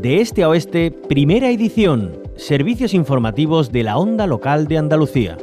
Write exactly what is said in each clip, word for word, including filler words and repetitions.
De este a oeste, primera edición. Servicios informativos de la Onda Local de Andalucía.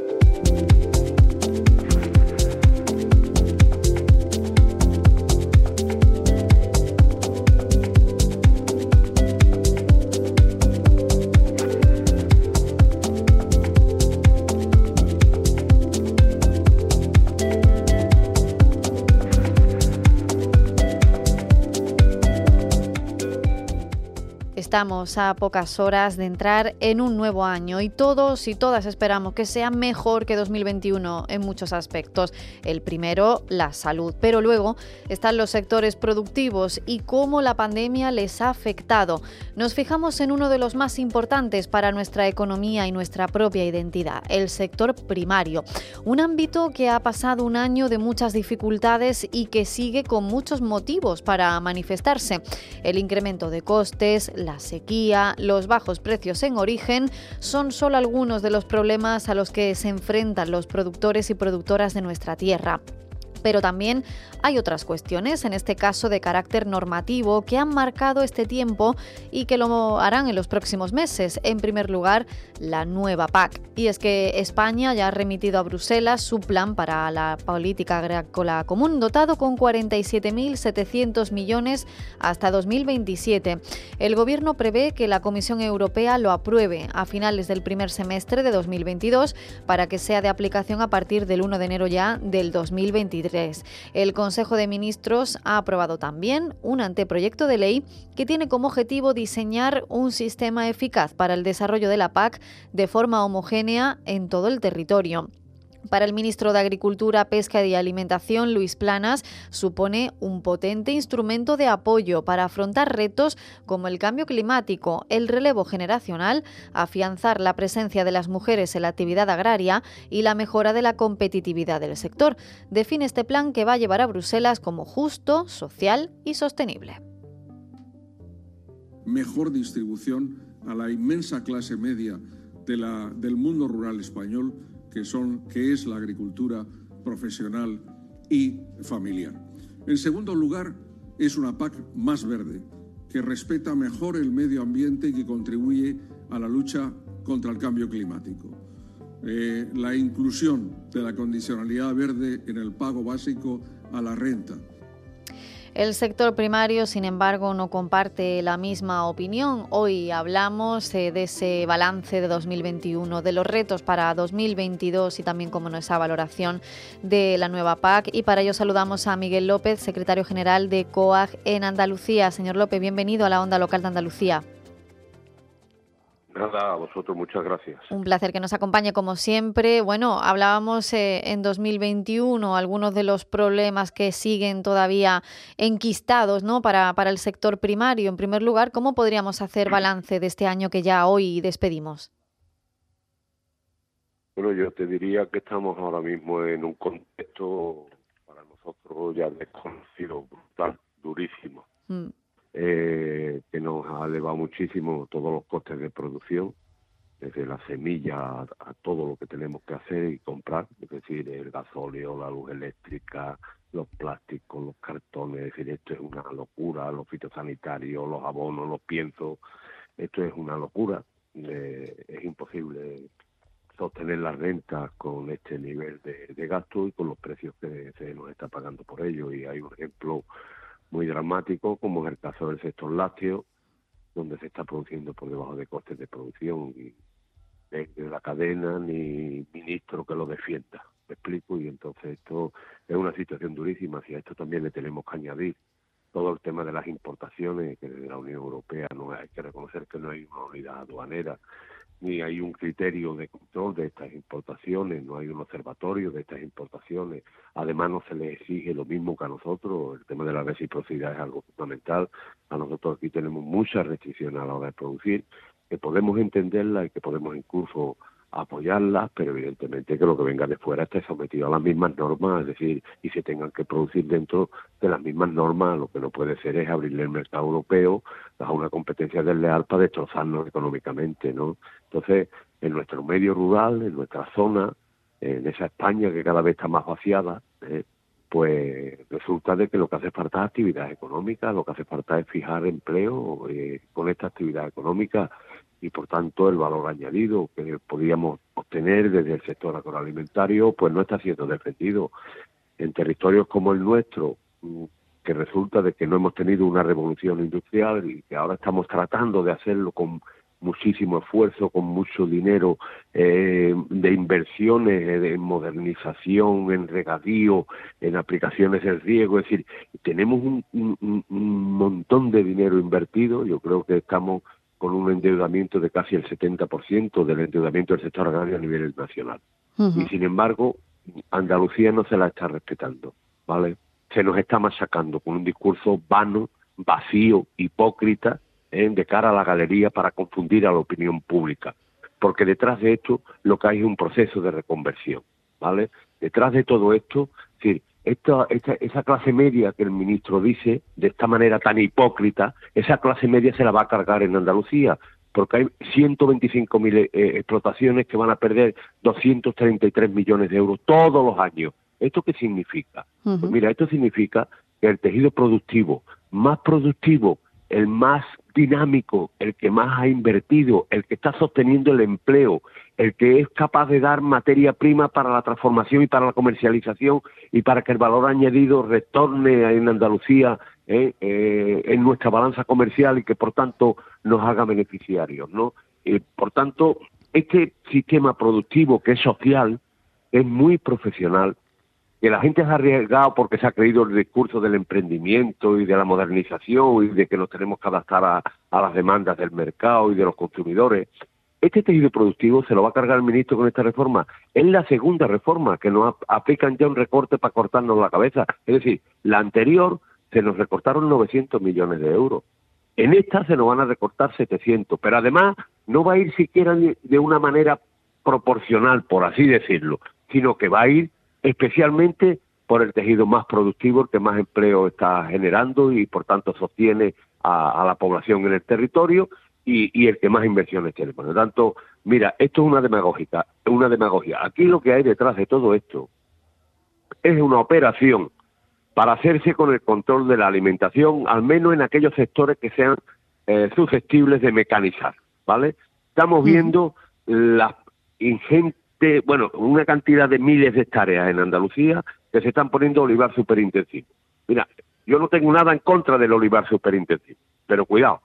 Estamos a pocas horas de entrar en un nuevo año y todos y todas esperamos que sea mejor que dos mil veintiuno en muchos aspectos. El primero, la salud, pero luego están los sectores productivos y cómo la pandemia les ha afectado. Nos fijamos en uno de los más importantes para nuestra economía y nuestra propia identidad, el sector primario. Un ámbito que ha pasado un año de muchas dificultades y que sigue con muchos motivos para manifestarse. El incremento de costes, la sequía, los bajos precios en origen son solo algunos de los problemas a los que se enfrentan los productores y productoras de nuestra tierra. Pero también hay otras cuestiones, en este caso de carácter normativo, que han marcado este tiempo y que lo harán en los próximos meses. En primer lugar, la nueva P A C. Y es que España ya ha remitido a Bruselas su plan para la política agrícola común, dotado con cuarenta y siete mil setecientos millones hasta dos mil veintisiete. El Gobierno prevé que la Comisión Europea lo apruebe a finales del primer semestre de dos mil veintidós para que sea de aplicación a partir del uno de enero ya del dos mil veintitrés. El Consejo de Ministros ha aprobado también un anteproyecto de ley que tiene como objetivo diseñar un sistema eficaz para el desarrollo de la P A C de forma homogénea en todo el territorio. Para el ministro de Agricultura, Pesca y Alimentación, Luis Planas, supone un potente instrumento de apoyo para afrontar retos como el cambio climático, el relevo generacional, afianzar la presencia de las mujeres en la actividad agraria y la mejora de la competitividad del sector. Define este plan que va a llevar a Bruselas como justo, social y sostenible. Mejor distribución a la inmensa clase media de la, del mundo rural español, que, son, que es la agricultura profesional y familiar. En segundo lugar, es una P A C más verde, que respeta mejor el medio ambiente y que contribuye a la lucha contra el cambio climático. Eh, la inclusión de la condicionalidad verde en el pago básico a la renta. El sector primario, sin embargo, no comparte la misma opinión. Hoy hablamos eh, de ese balance de dos mil veintiuno, de los retos para dos mil veintidós y también, como no, esa valoración de la nueva P A C. Y para ello saludamos a Miguel López, secretario general de COAG en Andalucía. Señor López, bienvenido a la Onda Local de Andalucía. Nada, a vosotros muchas gracias. Un placer que nos acompañe como siempre. Bueno, hablábamos eh, en dos mil veintiuno algunos de los problemas que siguen todavía enquistados, ¿no? para, para el sector primario. En primer lugar, ¿cómo podríamos hacer balance de este año que ya hoy despedimos? Bueno, yo te diría que estamos ahora mismo en un contexto para nosotros ya desconocido, brutal, durísimo. Mm. Eh, que nos ha elevado muchísimo todos los costes de producción, desde la semilla a, a todo lo que tenemos que hacer y comprar, es decir, el gasóleo, la luz eléctrica, los plásticos, los cartones, es decir, esto es una locura, los fitosanitarios, los abonos, los piensos, esto es una locura, eh, es imposible sostener las rentas con este nivel de, de gasto y con los precios que se nos está pagando por ello. Y hay un ejemplo muy dramático, como es el caso del sector lácteo, donde se está produciendo por debajo de costes de producción y de, de la cadena ni ministro que lo defienda, me explico, y entonces esto es una situación durísima. Si a esto también le tenemos que añadir todo el tema de las importaciones, que desde la Unión Europea no hay que reconocer que no hay una unidad aduanera, ni hay un criterio de control de estas importaciones, no hay un observatorio de estas importaciones. Además, no se les exige lo mismo que a nosotros. El tema de la reciprocidad es algo fundamental. A nosotros aquí tenemos muchas restricciones a la hora de producir, que podemos entenderlas y que podemos incluso apoyarlas, pero evidentemente que lo que venga de fuera esté sometido a las mismas normas, es decir, y se tengan que producir dentro de las mismas normas. Lo que no puede ser es abrirle el mercado europeo a una competencia desleal para destrozarnos económicamente, ¿no? Entonces, en nuestro medio rural, en nuestra zona, en esa España que cada vez está más vaciada, eh, pues resulta de que lo que hace falta es actividad económica, lo que hace falta es fijar empleo eh, con esta actividad económica y, por tanto, el valor añadido que podríamos obtener desde el sector agroalimentario pues no está siendo defendido. En territorios como el nuestro, que resulta de que no hemos tenido una revolución industrial y que ahora estamos tratando de hacerlo con muchísimo esfuerzo, con mucho dinero eh, de inversiones, de modernización, en regadío, en aplicaciones de riego, es decir, tenemos un, un, un montón de dinero invertido. Yo creo que estamos con un endeudamiento de casi el setenta por ciento del endeudamiento del sector agrario a nivel nacional. Uh-huh. Y sin embargo, Andalucía no se la está respetando, ¿vale? Se nos está machacando con un discurso vano, vacío, hipócrita, ¿eh? de cara a la galería para confundir a la opinión pública. Porque detrás de esto lo que hay es un proceso de reconversión, ¿vale? Detrás de todo esto, es decir, esta, esta, esa clase media que el ministro dice de esta manera tan hipócrita, esa clase media se la va a cargar en Andalucía, porque hay ciento veinticinco mil eh, explotaciones que van a perder doscientos treinta y tres millones de euros todos los años. ¿Esto qué significa? Uh-huh. Pues mira, esto significa que el tejido productivo, más productivo, el más dinámico, el que más ha invertido, el que está sosteniendo el empleo, el que es capaz de dar materia prima para la transformación y para la comercialización y para que el valor añadido retorne en Andalucía eh, eh, en nuestra balanza comercial y que por tanto nos haga beneficiarios, ¿no? Eh, por tanto, este sistema productivo que es social es muy profesional, que la gente se ha arriesgado porque se ha creído el discurso del emprendimiento y de la modernización y de que nos tenemos que adaptar a, a las demandas del mercado y de los consumidores. Este tejido productivo se lo va a cargar el ministro con esta reforma. Es la segunda reforma que nos aplican ya un recorte para cortarnos la cabeza. Es decir, la anterior se nos recortaron novecientos millones de euros. En esta se nos van a recortar setecientos, pero además no va a ir siquiera de una manera proporcional, por así decirlo, sino que va a ir especialmente por el tejido más productivo, el que más empleo está generando y por tanto sostiene a, a la población en el territorio y, y el que más inversiones tiene. Por lo tanto, mira, esto es una demagogia, una demagogia. Aquí lo que hay detrás de todo esto es una operación para hacerse con el control de la alimentación, al menos en aquellos sectores que sean eh, susceptibles de mecanizar, ¿vale? Estamos viendo las ingentes bueno, una cantidad de miles de hectáreas en Andalucía que se están poniendo olivar superintensivo. Mira, yo no tengo nada en contra del olivar superintensivo, pero cuidado,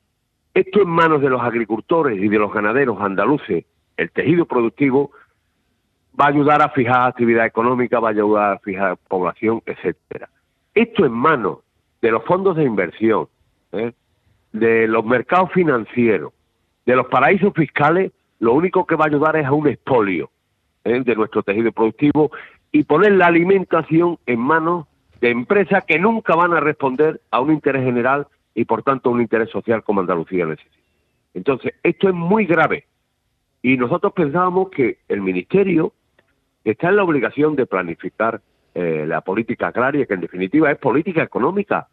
esto en manos de los agricultores y de los ganaderos andaluces, el tejido productivo va a ayudar a fijar actividad económica, va a ayudar a fijar población, etcétera. Esto en manos de los fondos de inversión, ¿eh? de los mercados financieros, de los paraísos fiscales, lo único que va a ayudar es a un expolio ¿eh? de nuestro tejido productivo y poner la alimentación en manos de empresas que nunca van a responder a un interés general y por tanto a un interés social como Andalucía necesita. Entonces, esto es muy grave y nosotros pensábamos que el Ministerio está en la obligación de planificar eh, la política agraria, que en definitiva es política económica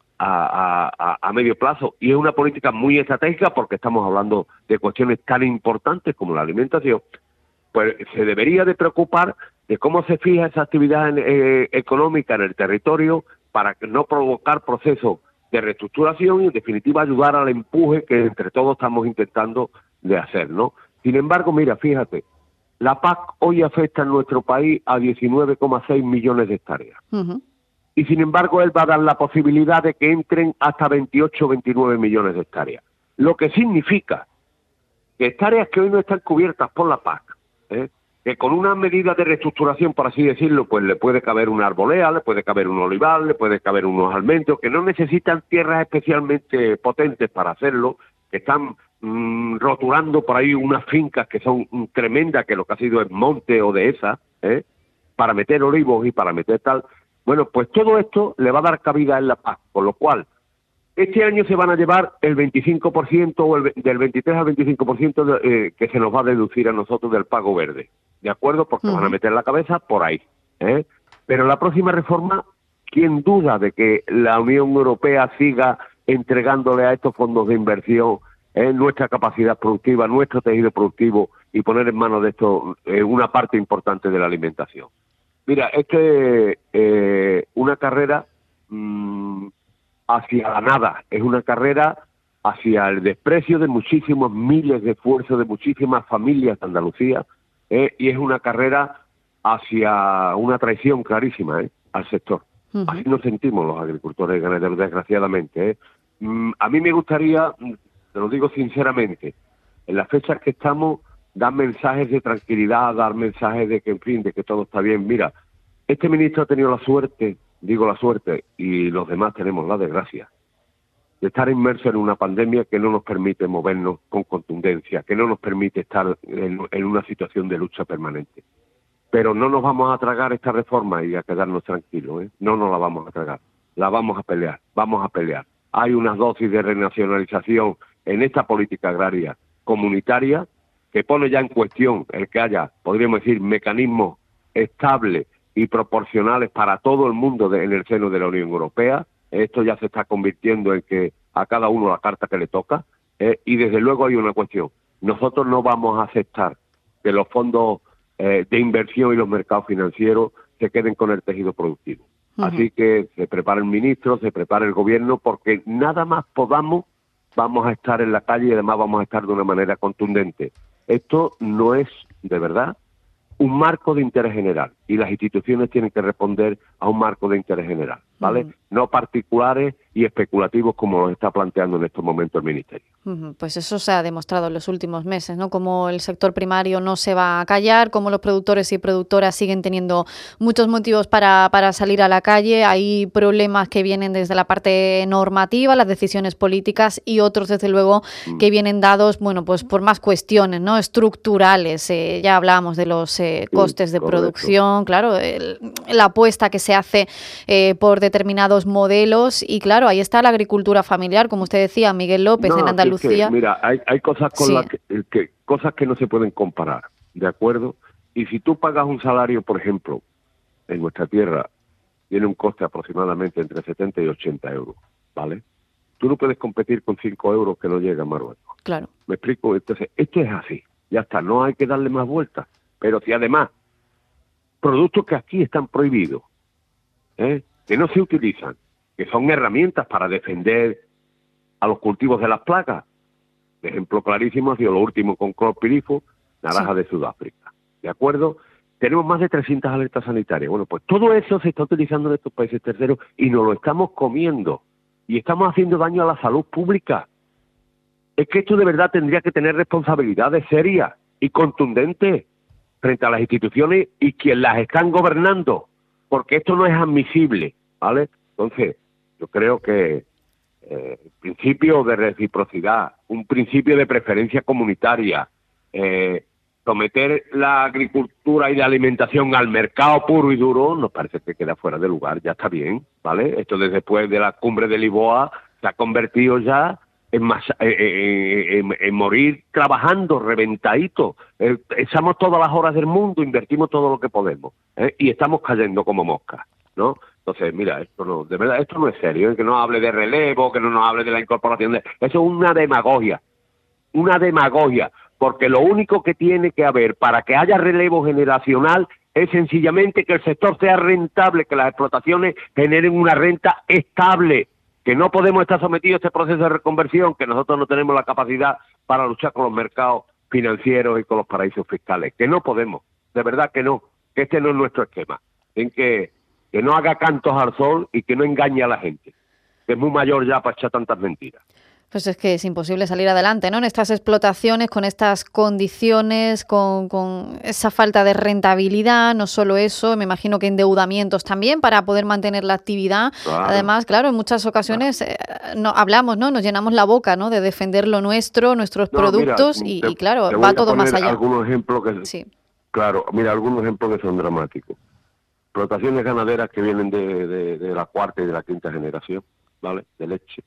a, a, a medio plazo y es una política muy estratégica porque estamos hablando de cuestiones tan importantes como la alimentación. Pues se debería de preocupar de cómo se fija esa actividad eh, económica en el territorio para no provocar procesos de reestructuración y en definitiva ayudar al empuje que entre todos estamos intentando de hacer, ¿no? Sin embargo, mira, fíjate, la P A C hoy afecta en nuestro país a diecinueve coma seis millones de hectáreas. Uh-huh. Y sin embargo él va a dar la posibilidad de que entren hasta veintiocho o veintinueve millones de hectáreas. Lo que significa que hectáreas que hoy no están cubiertas por la P A C, ¿eh? que con una medida de reestructuración, por así decirlo, pues le puede caber una arbolea, le puede caber un olivar, le puede caber unos almendros, que no necesitan tierras especialmente potentes para hacerlo, que están mmm, rotulando por ahí unas fincas que son mmm, tremendas, que lo que ha sido es monte o dehesa, ¿eh? para meter olivos y para meter tal. Bueno, pues todo esto le va a dar cabida en la P A C, con lo cual este año se van a llevar el veinticinco por ciento o el, del veintitrés al veinticinco por ciento de, eh, que se nos va a deducir a nosotros del pago verde, ¿de acuerdo? Porque uh-huh. van a meter la cabeza por ahí, ¿eh? Pero la próxima reforma, ¿quién duda de que la Unión Europea siga entregándole a estos fondos de inversión eh, nuestra capacidad productiva, nuestro tejido productivo y poner en manos de esto eh, una parte importante de la alimentación? Mira, es que eh, una carrera mmm, hacia la nada, es una carrera hacia el desprecio de muchísimos miles de esfuerzos de muchísimas familias de Andalucía, eh, y es una carrera hacia una traición clarísima eh, al sector. Uh-huh. Así nos sentimos los agricultores y ganaderos, desgraciadamente. Eh. Mm, a mí me gustaría, te lo digo sinceramente, en las fechas que estamos, dar mensajes de tranquilidad, dar mensajes de que, en fin, de que todo está bien. Mira, este ministro ha tenido la suerte, digo la suerte, y los demás tenemos la desgracia, de estar inmersos en una pandemia que no nos permite movernos con contundencia, que no nos permite estar en, en una situación de lucha permanente. Pero no nos vamos a tragar esta reforma y a quedarnos tranquilos, ¿eh? No nos la vamos a tragar, la vamos a pelear, vamos a pelear. Hay unas dosis de renacionalización en esta política agraria comunitaria que pone ya en cuestión el que haya, podríamos decir, mecanismos estables y proporcionales para todo el mundo de, en el seno de la Unión Europea. Esto ya se está convirtiendo en que a cada uno la carta que le toca, eh, y desde luego hay una cuestión. Nosotros no vamos a aceptar que los fondos eh, de inversión y los mercados financieros se queden con el tejido productivo. Uh-huh. Así que se prepara el ministro, se prepara el gobierno, porque nada más podamos, vamos a estar en la calle y además vamos a estar de una manera contundente. Esto no es, de verdad, un marco de interés general, y las instituciones tienen que responder a un marco de interés general, ¿vale? Uh-huh. No particulares y especulativos como lo está planteando en estos momentos el Ministerio. Uh-huh. Pues eso se ha demostrado en los últimos meses, ¿no? Como el sector primario no se va a callar, como los productores y productoras siguen teniendo muchos motivos para, para salir a la calle. Hay problemas que vienen desde la parte normativa, las decisiones políticas, y otros, desde luego, uh-huh. que vienen dados, bueno, pues por más cuestiones, ¿no? Estructurales. Eh, ya hablábamos de los eh, costes de correcto. producción, claro, el, la apuesta que se hace eh, por determinados modelos, y claro, ahí está la agricultura familiar, como usted decía, Miguel López, no, en Andalucía. Que, mira, hay, hay cosas con sí. las que, que cosas que no se pueden comparar, ¿de acuerdo? Y si tú pagas un salario, por ejemplo, en nuestra tierra, tiene un coste aproximadamente entre setenta y ochenta euros, ¿vale? Tú no puedes competir con cinco euros que no llegan a Marruecos. Claro. ¿Me explico? Entonces, esto es así, ya está, no hay que darle más vueltas. Pero si además, productos que aquí están prohibidos, ¿eh? que no se utilizan, que son herramientas para defender a los cultivos de las plagas. De ejemplo clarísimo ha sido lo último con clorpirifo, naranja sí. de Sudáfrica. ¿De acuerdo? Tenemos más de trescientas alertas sanitarias. Bueno, pues todo eso se está utilizando en estos países terceros y nos lo estamos comiendo. Y estamos haciendo daño a la salud pública. Es que esto de verdad tendría que tener responsabilidades serias y contundentes frente a las instituciones y quienes las están gobernando, porque esto no es admisible, ¿vale? Entonces, yo creo que eh, el principio de reciprocidad, un principio de preferencia comunitaria, eh, someter la agricultura y la alimentación al mercado puro y duro, nos parece que queda fuera de lugar, ya está bien, ¿vale? Esto desde después de la cumbre de Lisboa se ha convertido ya en, más, en, en, en morir trabajando, reventadito. Eh, echamos todas las horas del mundo, invertimos todo lo que podemos, ¿eh? y estamos cayendo como moscas, ¿no? Entonces, mira, esto no, de verdad, esto no es serio, ¿eh? Que no hable de relevo, que no nos hable de la incorporación de... Eso es una demagogia, una demagogia, porque lo único que tiene que haber para que haya relevo generacional es sencillamente que el sector sea rentable, que las explotaciones generen una renta estable, que no podemos estar sometidos a este proceso de reconversión, que nosotros no tenemos la capacidad para luchar con los mercados financieros y con los paraísos fiscales, que no podemos, de verdad que no, que este no es nuestro esquema, en que, que no haga cantos al sol y que no engañe a la gente, que es muy mayor ya para echar tantas mentiras. Pues es que es imposible salir adelante, ¿no? En estas explotaciones, con estas condiciones, con, con esa falta de rentabilidad, no solo eso, me imagino que endeudamientos también para poder mantener la actividad. Claro. Además, claro, en muchas ocasiones eh, no hablamos, ¿no? Nos llenamos la boca, ¿no? De defender lo nuestro, nuestros no, productos mira, y, te, y claro, va todo más allá. Algunos ejemplos que, sí. Claro, mira, algunos ejemplos que son dramáticos. Explotaciones ganaderas que vienen de, de, de la cuarta y de la quinta generación, ¿vale? De leche.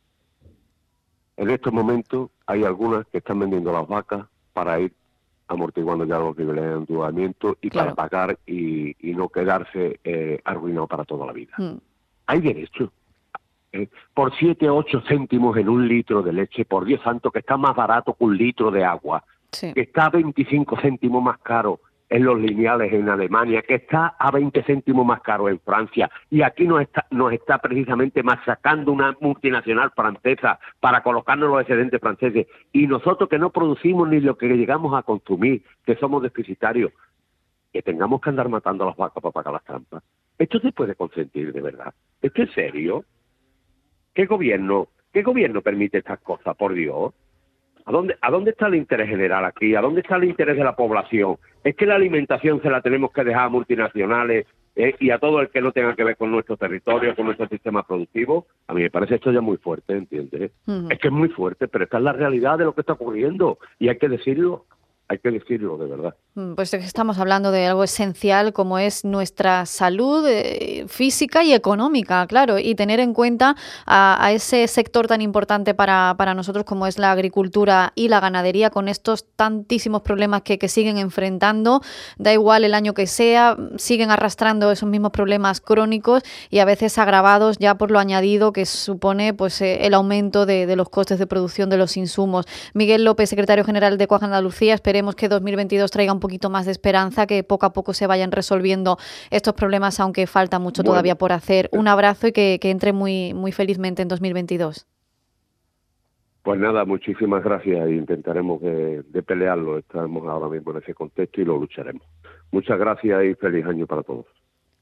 En estos momentos hay algunas que están vendiendo las vacas para ir amortiguando ya los niveles de endeudamiento y claro. para pagar y, y no quedarse eh, arruinado para toda la vida. Mm. Hay derecho. Eh, por siete, ocho céntimos en un litro de leche, por Dios santo, que está más barato que un litro de agua, sí. que está veinticinco céntimos más caro en los lineales en Alemania, que está a veinte céntimos más caro en Francia, y aquí nos está, nos está precisamente masacrando una multinacional francesa para colocarnos los excedentes franceses, y nosotros que no producimos ni lo que llegamos a consumir, que somos deficitarios, que tengamos que andar matando a las vacas para pagar las trampas. ¿Esto se puede consentir de verdad? ¿Esto es serio? ¿Qué gobierno, qué gobierno permite estas cosas, por Dios? ¿A dónde, ¿A dónde está el interés general aquí? ¿A dónde está el interés de la población? ¿Es que la alimentación se la tenemos que dejar a multinacionales eh, y a todo el que no tenga que ver con nuestro territorio, con nuestro sistema productivo? A mí me parece esto ya muy fuerte, ¿entiendes? Uh-huh. Es que es muy fuerte, pero esta es la realidad de lo que está ocurriendo y hay que decirlo. Hay que decirlo, de verdad. Pues estamos hablando de algo esencial como es nuestra salud eh, física y económica, claro, y tener en cuenta a, a ese sector tan importante para, para nosotros como es la agricultura y la ganadería, con estos tantísimos problemas que, que siguen enfrentando, da igual el año que sea, siguen arrastrando esos mismos problemas crónicos y a veces agravados ya por lo añadido que supone pues eh, el aumento de, de los costes de producción de los insumos. Miguel López, secretario general de Coag Andalucía, esperemos que dos mil veintidós traiga un poquito más de esperanza, que poco a poco se vayan resolviendo estos problemas, aunque falta mucho bueno, todavía por hacer. Un abrazo y que, que entre muy, muy felizmente en dos mil veintidós. Pues nada, muchísimas gracias e intentaremos de, de pelearlo. Estamos ahora mismo en ese contexto y lo lucharemos. Muchas gracias y feliz año para todos.